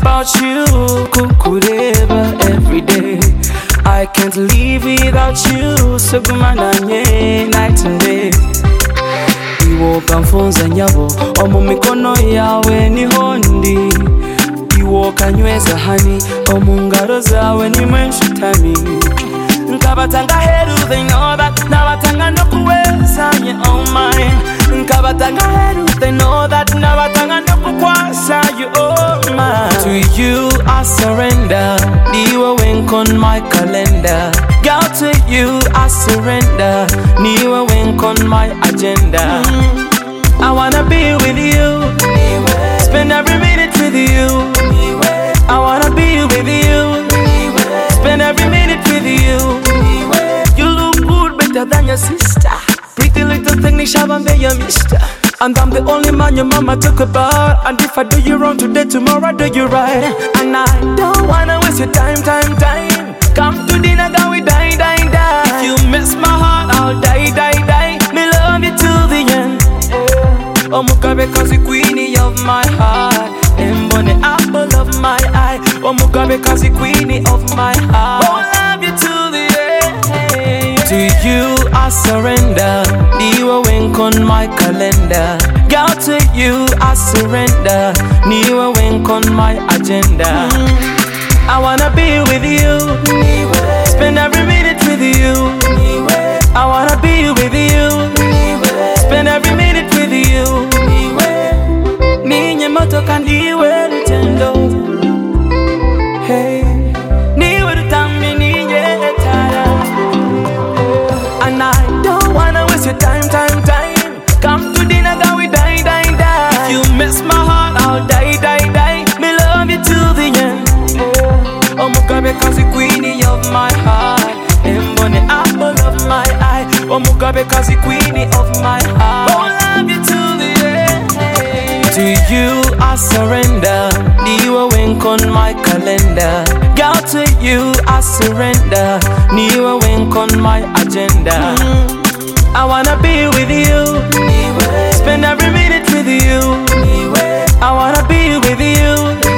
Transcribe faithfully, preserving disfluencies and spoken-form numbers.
about you, kukureba every day. I can't live without you, sugumananye night and day. Iwo kamfunza nyabo, omu mikono yawe ni hondi. Iwo kanyweza hani, omu ngaro zawe ni mwenshitani. Nkabatanga heru, they know that. Nabatanga no kuweza, yeah, oh mine. Nkabatanga heru, they know that. Nabatanga no kukwasa, you oh mine. To you I surrender. Niwe wink on my calendar. Girl, to you I surrender. Niwe wink on my agenda. mm. I wanna be with you. Spend every minute with you. I wanna be with you. Spend every minute with you. You look good, better than your sister. Pretty little thing, Nishabambe, your mister. And I'm the only man your mama talk about. And if I do you wrong today, tomorrow I do you right. And I don't wanna waste your time, time, time. Come to dinner, then we die, die, die. If you miss my heart, I'll die, die, die. Me love you till the end. Oh, Mugabe, cause you queenie of my heart. And the apple of my eye. Oh, Mugabe, cause you queenie of my heart. Oh, I love you till the end. To you I surrender. Niwe wink on my calendar. Girl, to you I surrender. Niwe wink on my agenda. mm. I wanna be with you. Spend every minute with you. I wanna be with you. Spend every minute with you. Ninye moto kandiwe lutendo. Hey, niwe lutami ninye etara. And I don't wanna waste your time, time, time. Come to dinner, then we die, die, die. If you miss my heart, I'll die, die, die. Me love you till the end. Oh, Mugabe, cause you queenie of my heart. And the apple of my eye. Oh, Mugabe, cause you queenie of my heart. Oh, love you till the end. To you I surrender. Niwe wink on my calendar. Girl, to you I surrender. Niwe wink on my agenda. mm. I wanna be with you. Spend every minute with you. I wanna be with you.